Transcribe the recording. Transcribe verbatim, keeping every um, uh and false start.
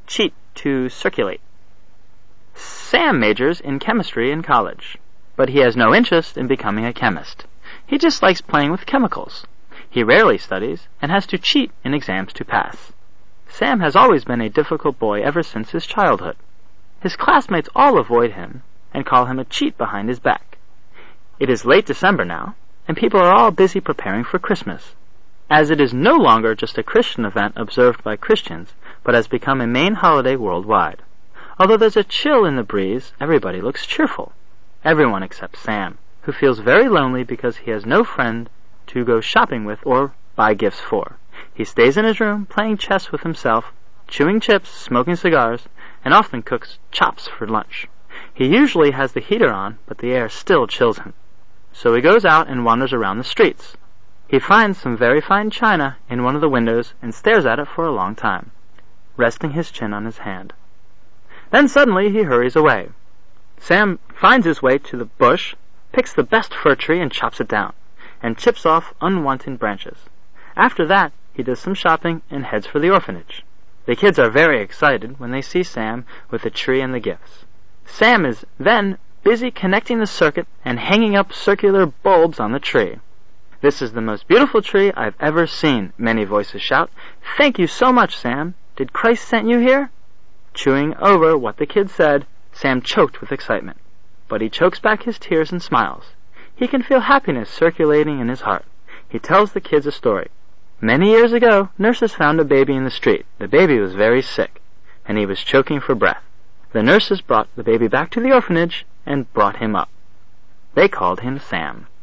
cheat to circulate. Sam majors in chemistry in college, but he has no interest in becoming a chemist. He just likes playing with chemicals. He rarely studies and has to cheat in exams to pass. Sam has always been a difficult boy ever since his childhood. His classmates all avoid him and call him a cheat behind his back. It is late December now, and people are all busy preparing for Christmas. As it is no longer just a Christian event observed by Christians, but has become a main holiday worldwide. Although there's a chill in the breeze, everybody looks cheerful. Everyone except Sam, who feels very lonely because he has no friend to go shopping with or buy gifts for. He stays in his room playing chess with himself, chewing chips, smoking cigars, and often cooks chops for lunch. He usually has the heater on, but the air still chills him. So he goes out and wanders around the streets. He finds some very fine china in one of the windows and stares at it for a long time, resting his chin on his hand. Then suddenly he hurries away. Sam finds his way to the bush, picks the best fir tree and chops it down, and chips off unwanted branches. After that, he does some shopping and heads for the orphanage. The kids are very excited when they see Sam with the tree and the gifts. Sam is then busy connecting the circuit and hanging up circular bulbs on the tree. "This is the most beautiful tree I've ever seen," many voices shout. "Thank you so much, Sam. Did Christ send you here?" Chewing over what the kid said, Sam choked with excitement. But he chokes back his tears and smiles. He can feel happiness circulating in his heart. He tells the kids a story. Many years ago, nurses found a baby in the street. The baby was very sick, and he was choking for breath. The nurses brought the baby back to the orphanage and brought him up. They called him Sam.